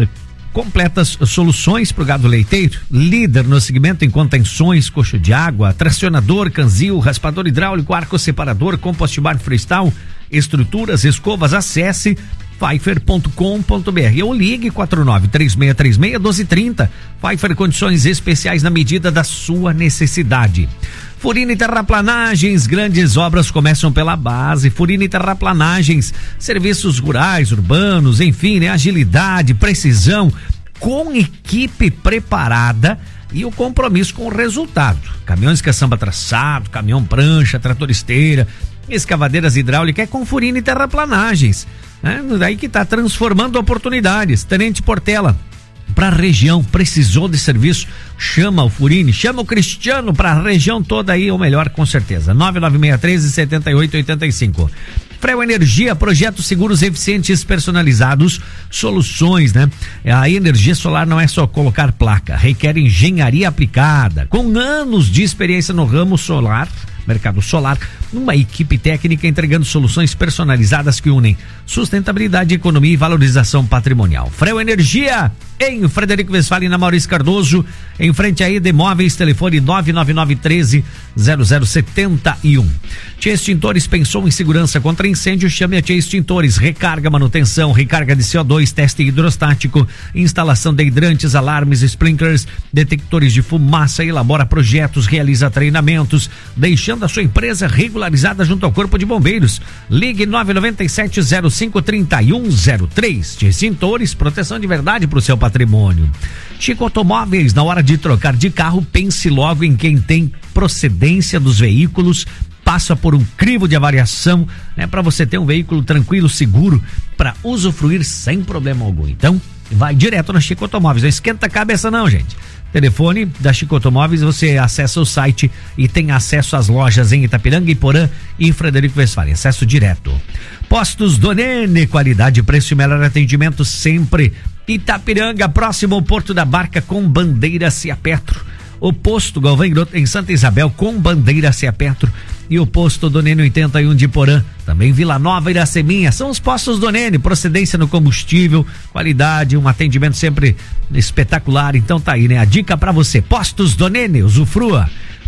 completas soluções para o gado leiteiro, líder no segmento em contenções, coxo de água, tracionador, canzil, raspador hidráulico, arco separador, compost bar freestyle, estruturas, escovas. Acesse pfeiffer ponto com ponto b r ou ligue quatro nove três seis três seis um dois três zero. Pfeiffer, condições especiais na medida da sua necessidade. Furina e Terraplanagens, grandes obras começam pela base. Furina e Terraplanagens, serviços rurais, urbanos, enfim, né? Agilidade, precisão, com equipe preparada e o compromisso com o resultado. Caminhões caçamba traçado, caminhão prancha, trator esteira, escavadeiras hidráulicas, é com Furina e Terraplanagens, né? Daí que está transformando oportunidades. Tenente Portela, para a região, precisou de serviço, chama o Furini, chama o Cristiano para a região toda aí, ou melhor, com certeza. nove nove seis três sete oito oito cinco. Freo Energia, projetos seguros, eficientes, personalizados, soluções, né? A energia solar não é só colocar placa, requer engenharia aplicada, com anos de experiência no ramo solar, mercado solar, uma equipe técnica entregando soluções personalizadas que unem sustentabilidade, economia e valorização patrimonial. Freo Energia, em Frederico Westphalen, na Maurício Cardoso, em frente a Ida Imóveis, telefone nove nove nove um três zero zero sete um. Tia Extintores, pensou em segurança contra incêndio? Chame a Tia Extintores. Recarga, manutenção, recarga de C O dois, teste hidrostático, instalação de hidrantes, alarmes, sprinklers, detectores de fumaça, elabora projetos, realiza treinamentos, deixando a sua empresa regularizada junto ao Corpo de Bombeiros. Ligue nove nove sete zero cinco três um zero três. Tia Extintores, proteção de verdade para o seu patrimônio. Chico Automóveis, na hora de trocar de carro, pense logo em quem tem procedência dos veículos, passa por um crivo de avaliação, né, para você ter um veículo tranquilo, seguro, para usufruir sem problema algum. Então, vai direto na Chico Automóveis, não esquenta a cabeça não, gente. Telefone da Chico Automóveis, você acessa o site e tem acesso às lojas em Itapiranga, Iporã e Frederico Westphalen, acesso direto. Postos Donene, qualidade, preço e melhor atendimento sempre. Itapiranga, próximo ao Porto da Barca, com bandeira Ciapetro. O posto Galvão Groto em Santa Isabel, com bandeira Ciapetro. E o posto Donene oitenta e um de Porã, também Vila Nova e Iraceminha. São os postos Donene, procedência no combustível, qualidade, um atendimento sempre espetacular. Então tá aí, né? A dica pra você, Postos Donene, usufrua.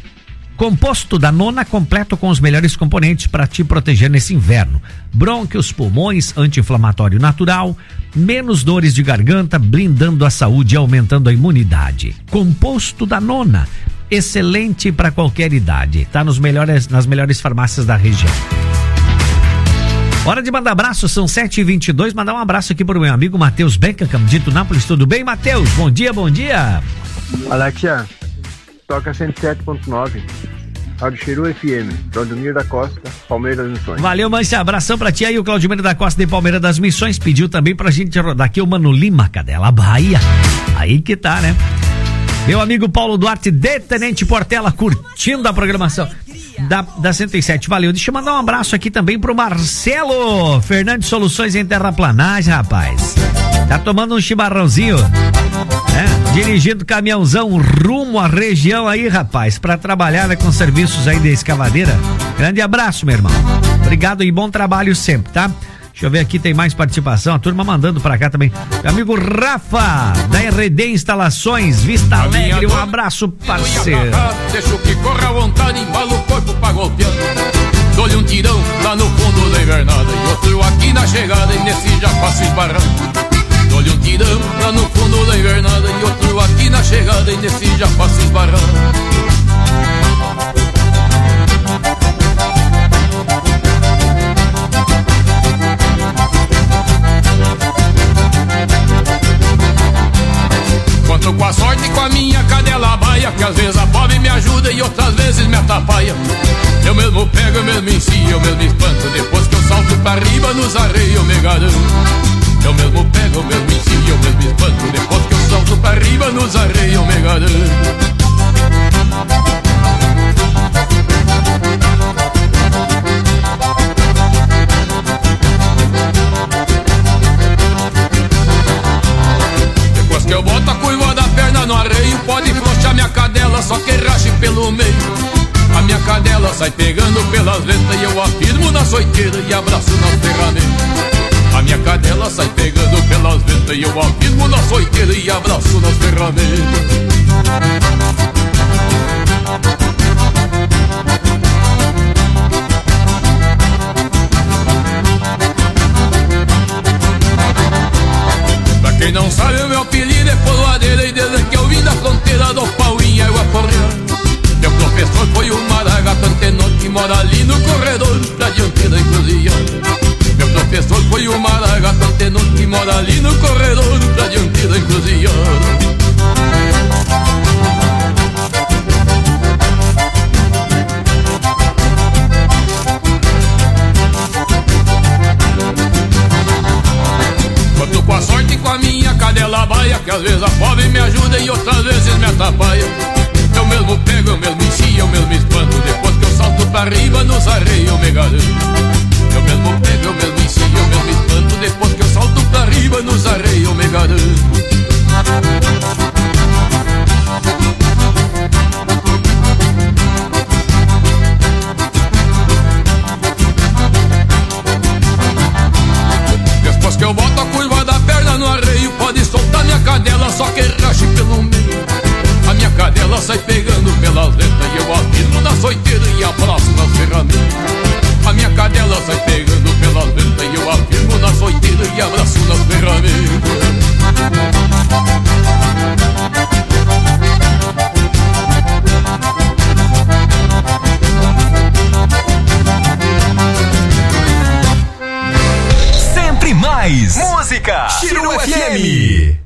Composto da Nona, completo com os melhores componentes para te proteger nesse inverno. Brônquios, pulmões, anti-inflamatório natural, menos dores de garganta, blindando a saúde e aumentando a imunidade. Composto da Nona, excelente para qualquer idade. Tá nos melhores, nas melhores farmácias da região. Hora de mandar abraço, são sete e vinte e dois. Mandar um abraço aqui para o meu amigo Matheus Beckham, dito Nápoles. Tudo bem, Matheus? Bom dia, bom dia. Alexia, toca cento e sete ponto nove. Rádio Chiru F M, Claudemir da Costa, Palmeiras das Missões. Valeu, Mancha, abração pra ti aí, o Claudemir da Costa de Palmeiras das Missões. Pediu também pra gente rodar aqui o Mano Lima, Cadela Bahia. Aí que tá, né? Meu amigo Paulo Duarte de Tenente Portela, curtindo a programação da, da cento e sete. Valeu. Deixa eu mandar um abraço aqui também pro Marcelo Fernandes Soluções em Terraplanagem, rapaz. Tá tomando um chimarrãozinho, né? Dirigindo caminhãozão rumo à região aí, rapaz, pra trabalhar, né, com serviços aí de escavadeira. Grande abraço, meu irmão. Obrigado e bom trabalho sempre, tá? Deixa eu ver aqui, tem mais participação. A turma mandando pra cá também. Meu amigo Rafa, da R D Instalações, Vista Alegre. Um abraço, parceiro. Deixa que corra à vontade, embala o corpo pra golpear. Dou-lhe um tirão lá no fundo da invernada e outro aqui na chegada e nesse já passo esbarrando. Dou-lhe um tirão lá no fundo da invernada e outro aqui na chegada e nesse já passo esbarrando. Conto com a sorte e com a minha cadela baia, que às vezes a pobre me ajuda e outras vezes me atrapalha. Eu mesmo pego, eu mesmo ensino, eu mesmo espanto. Depois que eu salto pra riba nos arreios eu me garanto. Eu mesmo pego, eu mesmo ensino, eu mesmo espanto. Depois que eu salto pra riba nos arreios eu me garanto. Que eu boto a curva da perna no arreio, pode flochar minha cadela, só que rache pelo meio. A minha cadela sai pegando pelas ventas e eu afirmo na soiteira e abraço nas ferramentas. A minha cadela sai pegando pelas ventas e eu afirmo na soiteira e abraço nas ferramentas. Quem não sabe o meu apelido é Poloadeira, e desde que eu vim da fronteira do pau em água correndo. Meu professor foi o Maragato Antenor, que mora ali no corredor da dianteira encruzilhada. Meu professor foi o Maragato Antenor, que mora ali no corredor da dianteira encruzilhada. Conto com a sorte e com a minha cadela baia, que às vezes a pobre me ajuda e outras vezes me atrapalha. Eu mesmo pego, eu mesmo ensino, eu mesmo espanto. Depois que eu salto pra riba nos arreios eu me garanto. Eu mesmo pego, eu mesmo ensino, eu mesmo espanto. Depois que eu salto pra riba nos arreios eu me garanto. Depois que eu boto a curva da perna no arreio, pode soltar minha cadela, só que rache pelo meio. A minha cadela sai pegando pelas letras e eu afirmo na soiteira e abraço nas ferramentas. A minha cadela sai pegando pelas letras e eu afirmo na soiteira e abraço nas ferramentas. Sempre mais música. Chiru F M.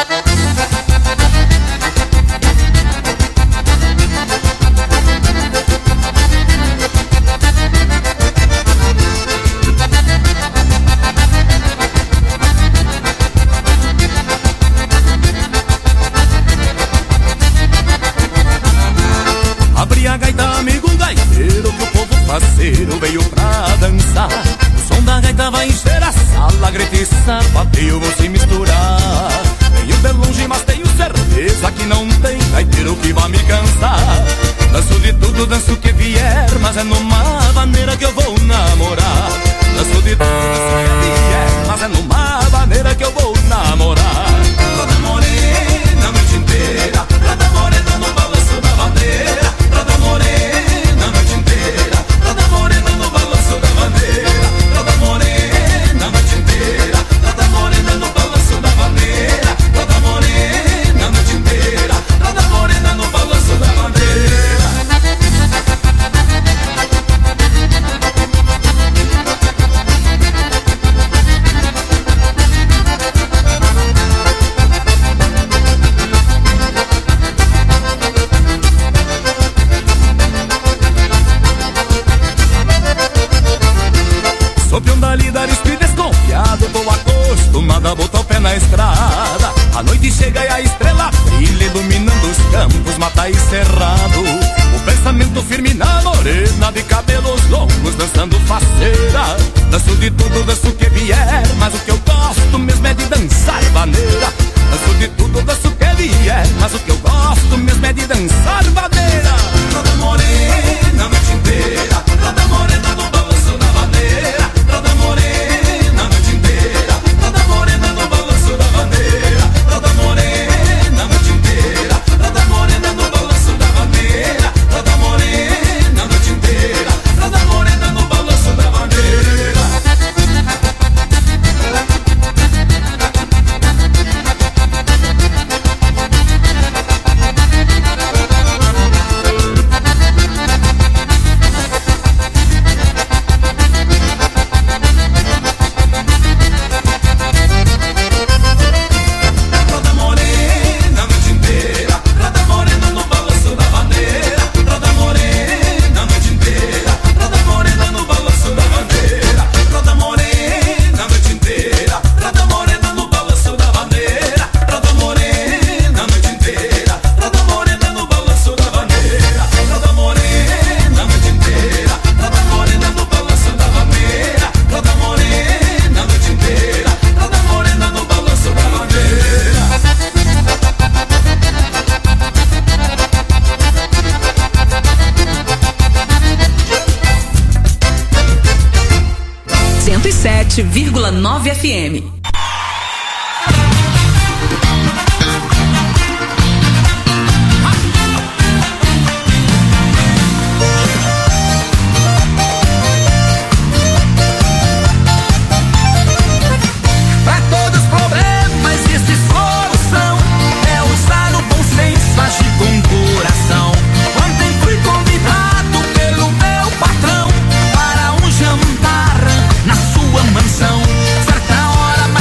Abri a gaita, amigo gaiteiro, que o povo parceiro veio pra dançar. O som da gaita vai encher a sala, grita e sapateio, vou se misturar. Venho de longe, mas tenho certeza que não tem gaiteiro que vai me cansar. Danço de tudo, danço o que vier, mas é numa maneira que eu vou namorar. Danço de tudo, danço o que vier, mas é numa maneira que eu vou namorar. Toda morena a noite inteira, toda morena no balanço da bandeira. Toda morena a noite inteira, toda morena no balanço da bandeira. Toda morena a noite inteira, toda morena no balanço da de tudo, danço o que vier, mas o que eu gosto mesmo é de dançar vaneira. Danço de tudo, danço o que vier, mas o que eu gosto mesmo é de dançar vaneira. Roda morena a noite inteira, roda morena no balanço da vaneira. Roda morena a noite inteira, roda morena no balanço da vaneira. Roda morena a noite inteira, roda morena no balanço da vaneira. Roda morena a noite inteira, roda morena no balanço da vaneira. cento e sete vírgula nove F M. Pra todos os problemas existe solução. É usar o bom senso, agir com o coração. Ontem fui convidado pelo meu patrão para um jantar na sua mansão. Certa hora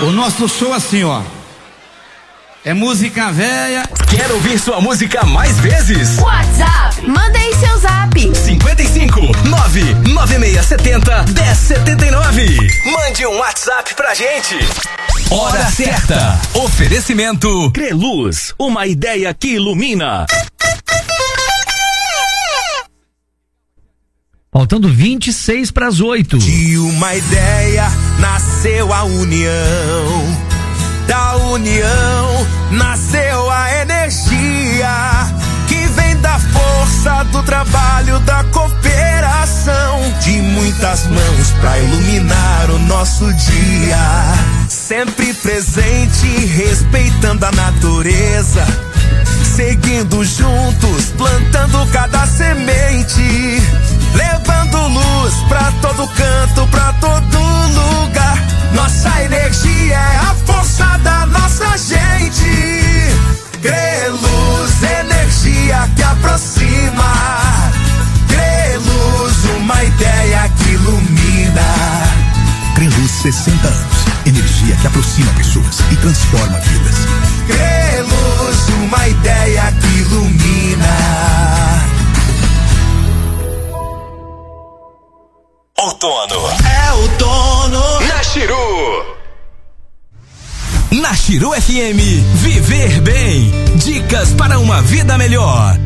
O nosso show assim, ó. É música velha. Quer ouvir sua música mais vezes? WhatsApp, manda aí seu zap. cinco cinco nove nove seis sete zero um zero sete nove. Mande um WhatsApp pra gente. Hora certa. Oferecimento Creluz, uma ideia que ilumina. Faltando vinte e seis para as oito. De uma ideia nasceu a união. Da união nasceu a energia que vem da força do trabalho, da cooperação, de muitas mãos pra iluminar o nosso dia. Sempre presente, respeitando a natureza, seguindo juntos, plantando cada semente, levando luz pra todo canto, pra todo lugar. Nossa energia é a força da nossa gente. Creluz, energia que aproxima. Creluz, uma ideia que ilumina. Creluz, sessenta anos. Energia que aproxima pessoas e transforma vidas. Creluz, uma ideia que ilumina. Outono. É outono. Na Chiru. Na Chiru F M, viver bem. Dicas para uma vida melhor.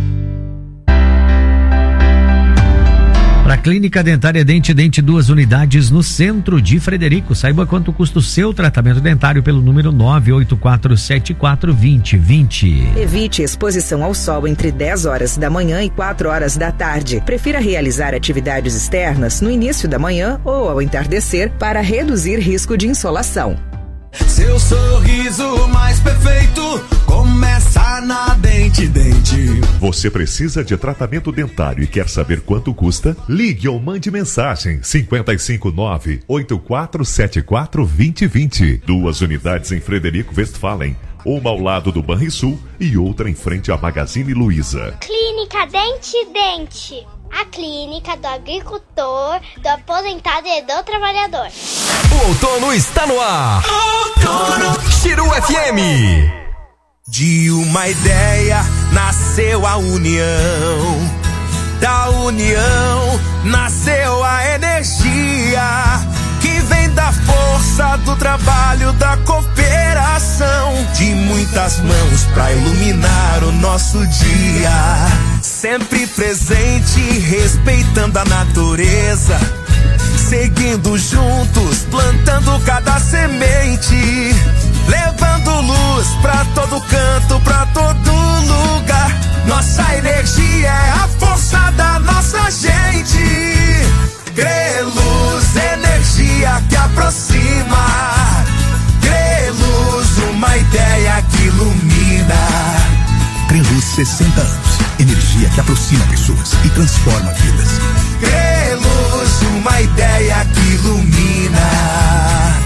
Para a Clínica Dentária Dente Dente, duas unidades no centro de Frederico. Saiba quanto custa o seu tratamento dentário pelo número nove oito quatro sete quatro dois zero dois zero. Evite exposição ao sol entre dez horas da manhã e quatro horas da tarde. Prefira realizar atividades externas no início da manhã ou ao entardecer para reduzir risco de insolação. Seu sorriso mais perfeito começa na Dente Dente. Você precisa de tratamento dentário e quer saber quanto custa? Ligue ou mande mensagem cinco cinco nove oito quatro sete quatro dois zero dois zero. Duas unidades em Frederico Westphalen, uma ao lado do Banrisul e outra em frente à Magazine Luiza. Clínica Dente Dente. A clínica do agricultor, do aposentado e do trabalhador. O outono está no ar. Outono. Chiru F M. De uma ideia nasceu a união. Da união nasceu a energia que vem da força do trabalho, da cooperação, de muitas mãos pra iluminar o nosso dia. Sempre presente, respeitando a natureza, seguindo juntos, plantando cada semente, levando luz pra todo canto, pra todo lugar. Nossa energia é a força da nossa gente. Creluz, energia que aproxima. Creluz, uma ideia que ilumina. Creluz, sessenta anos. Energia que aproxima pessoas e transforma vidas. Creluz, uma ideia que ilumina.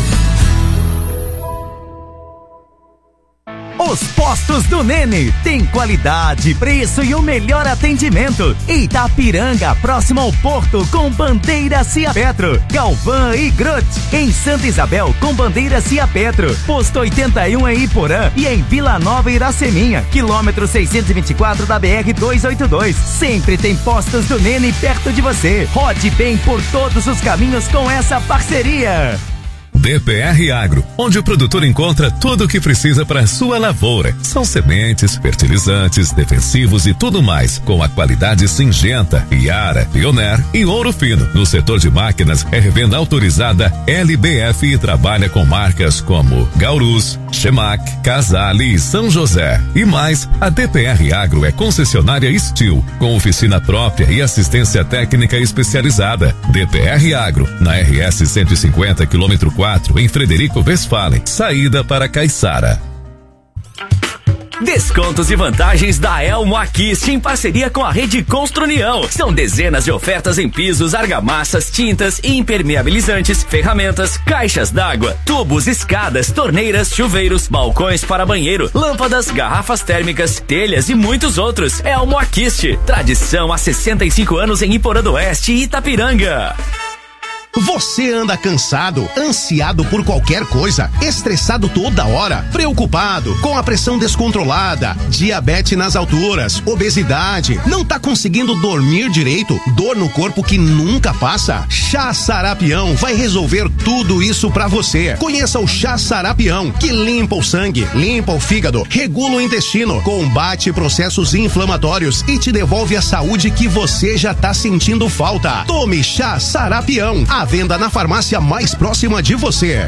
Os postos do Nene tem qualidade, preço e o melhor atendimento. Itapiranga, próximo ao Porto, com Bandeira Ciapetro, Galvão e Grut. Em Santa Isabel, com Bandeira Ciapetro, Posto oitenta e um em Iporã e em Vila Nova Iraceminha, quilômetro seiscentos e vinte e quatro da B R duzentos e oitenta e dois. Sempre tem postos do Nene perto de você. Rode bem por todos os caminhos com essa parceria. D P R Agro, onde o produtor encontra tudo o que precisa para a sua lavoura. São sementes, fertilizantes, defensivos e tudo mais, com a qualidade Syngenta, Yara, Pioneer e Ouro Fino. No setor de máquinas, é revenda autorizada L B F e trabalha com marcas como Gaurus, Chemac, Casale e São José. E mais, a D P R Agro é concessionária Steel, com oficina própria e assistência técnica especializada. D P R Agro, na R S cento e cinquenta, quilômetro quatro, em Frederico Westphalen, saída para Caiçara. Descontos e vantagens da Elmo Aquiste em parceria com a Rede Construnião. São dezenas de ofertas em pisos, argamassas, tintas, impermeabilizantes, ferramentas, caixas d'água, tubos, escadas, torneiras, chuveiros, balcões para banheiro, lâmpadas, garrafas térmicas, telhas e muitos outros. Elmo Aquiste, tradição há sessenta e cinco anos em Iporã do Oeste e Itapiranga. Você anda cansado, ansiado por qualquer coisa, estressado toda hora, preocupado, com a pressão descontrolada, diabetes nas alturas, obesidade, não tá conseguindo dormir direito, dor no corpo que nunca passa? Chá Sarapião vai resolver tudo isso pra você. Conheça o Chá Sarapião, que limpa o sangue, limpa o fígado, regula o intestino, combate processos inflamatórios e te devolve a saúde que você já tá sentindo falta. Tome Chá Sarapião, à venda na farmácia mais próxima de você.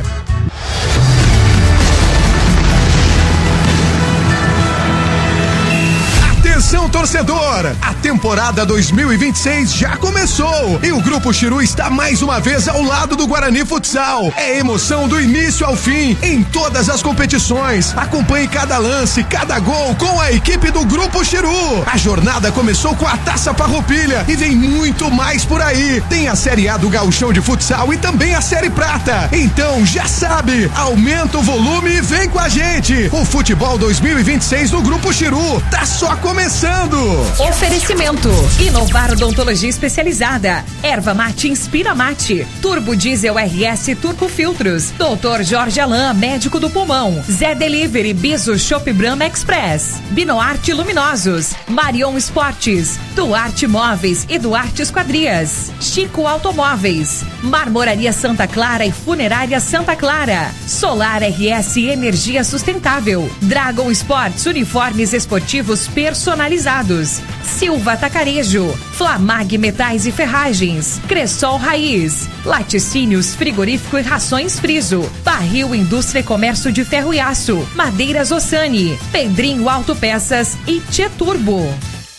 Atenção, torcedor! A temporada dois mil e vinte e seis já começou e o Grupo Chiru está mais uma vez ao lado do Guarani Futsal. É emoção do início ao fim em todas as competições. Acompanhe cada lance, cada gol com a equipe do Grupo Chiru. A jornada começou com a Taça Farroupilha e vem muito mais por aí. Tem a Série A do Gauchão de Futsal e também a Série Prata. Então já sabe, aumenta o volume e vem com a gente. O Futebol dois mil e vinte e seis do Grupo Chiru tá só começando. Oferecimento: Inovar Odontologia Especializada, Erva Mate Inspira Mate, Turbo Diesel R S Turbo Filtros, Doutor Jorge Alain, médico do pulmão, Zé Delivery, Biso Shop Brahma Express, Binoarte Luminosos, Marion Esportes, Duarte Móveis e Duarte Esquadrias, Chico Automóveis, Marmoraria Santa Clara e Funerária Santa Clara, Solar R S Energia Sustentável, Dragon Sports Uniformes Esportivos Personalizados, Silva Atacarejo, Flamag Metais e Ferragens, Cressol Raiz, Laticínios Frigorífico e Rações Friso, Barril Indústria e Comércio de Ferro e Aço, Madeiras Ossani, Pedrinho Autopeças e Tchê Turbo.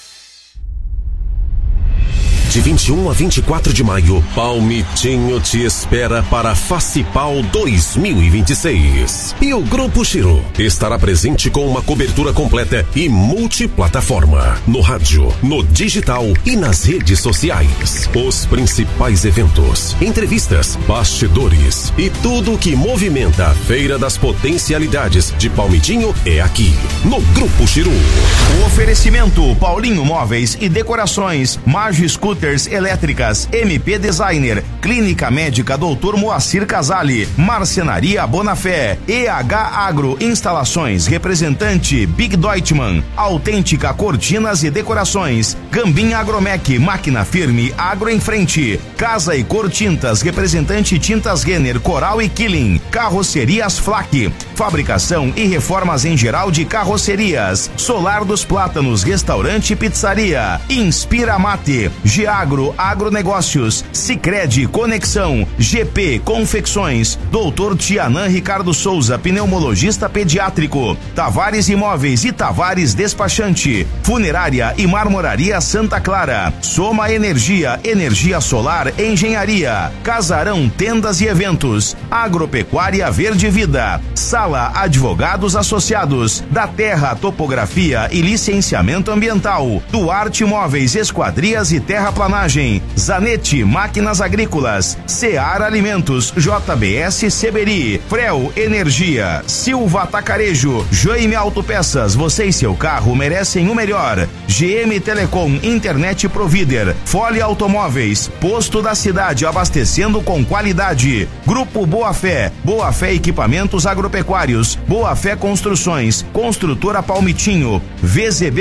De vinte e um a vinte e quatro de maio, Palmitinho te espera para Facipal dois mil e vinte e seis. E o Grupo Chiru estará presente com uma cobertura completa e multiplataforma, no rádio, no digital e nas redes sociais. Os principais eventos, entrevistas, bastidores e tudo o que movimenta a Feira das Potencialidades de Palmitinho é aqui, no Grupo Chiru. O oferecimento: Paulinho Móveis e Decorações, Magio Scooters Elétricas, M P Designer, Clínica Médica doutor Moacir Casale, Marcenaria Bonafé, E H Agro Instalações, representante Big Deutschmann, Autêntica Cortinas e Decorações, Gambim Agromec, máquina firme, agro em frente, Casa e Cor Tintas, representante Tintas Renner, Coral e Killing, Carrocerias Flac, fabricação e reformas em geral de carrocerias, Solar dos Plátanos, restaurante e pizzaria, Inspira Mate, Giagro Agronegócios, Sicredi Conexão, G P Confecções, doutor Tianã Ricardo Souza, pneumologista pediátrico, Tavares Imóveis e Tavares Despachante, Funerária e Marmoraria Santa Clara, Soma Energia, Energia Solar, Engenharia, Casarão Tendas e Eventos, Agropecuária Verde Vida, Sala Advogados Associados, da Terra Topografia e Licenciamento Ambiental, Duarte Móveis, Esquadrias e Terraplanagem, Zanetti Máquinas Agrícolas, Seara Alimentos, J B S Seberi, Frel Energia, Silva Atacarejo, Jaime Autopeças, você e seu carro merecem o melhor. G M Telecom, Internet Provider, Fole Automóveis, Posto da Cidade abastecendo com qualidade. Grupo Boa Fé, Boa Fé Equipamentos Agropecuários, Boa Fé Construções, Construtora Palmitinho, V Z B